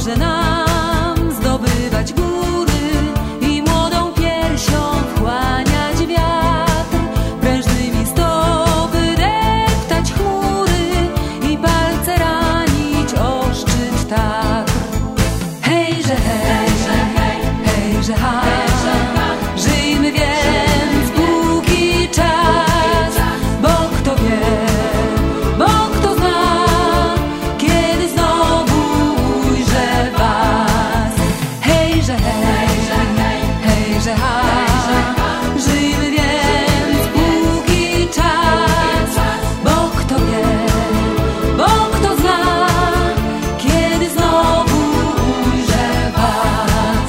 dobrze nam zdobywać góry i młodą piersią wchłaniać wiatr, prężnymi stopy deptać chmury i palce ranić o szczyt Tatr. Hejże, hejże, hejże, ha, żyjmy więc póki czas, bo kto wie, bo kto zna, kiedy znowu ujrzę was. Hejże, hejże, hejże, ha, żyjmy więc póki czas, bo kto wie, bo kto zna, kiedy znowu ujrzę was.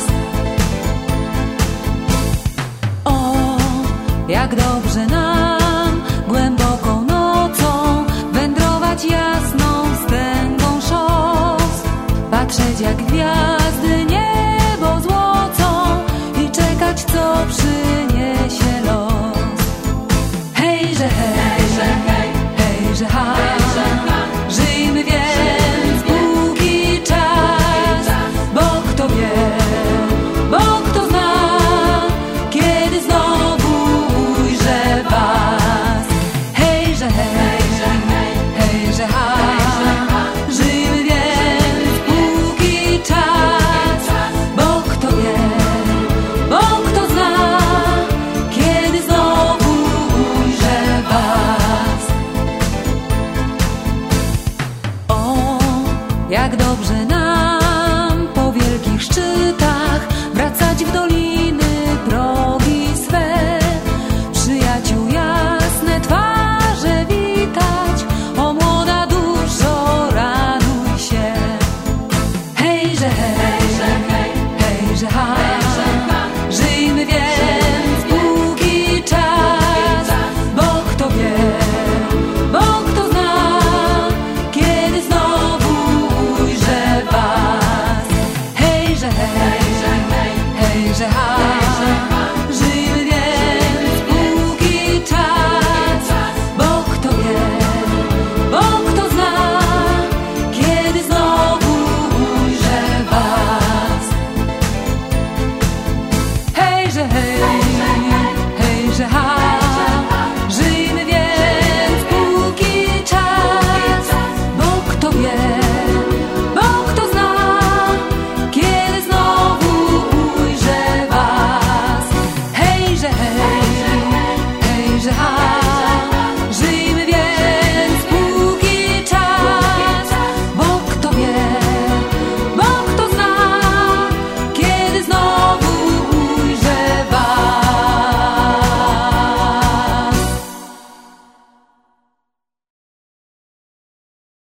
O, jak dobrze nam głęboką nocą wędrować jasną wstęgą szos, patrzeć jak gwiazdy niebo złocą i czekać, co przyniesie los. Hejże, hejże, hejże, ha, żyjmy więc póki czas, bo kto wie, bo kto zna, kiedy znowu ujrzę was. Hejże, hejże, hejże, ha, żyjmy więc póki czas, bo kto wie, bo kto zna, kiedy znowu ujrzę was. O, jak dobrze nam po wielkich szczytach wracać w doliny progi swe, przyjaciół jasne twarze witać, o młoda duszo, raduj się. Hejże, hejże, hejże, ha, żyjmy więc póki czas, bo kto wie, bo kto zna, kiedy znowu ujrzę was. Hejże, hejże, hejże, ha, żyjmy więc póki czas, bo kto wie, bo kto zna, kiedy znowu ujrzę was. Hejże, hej.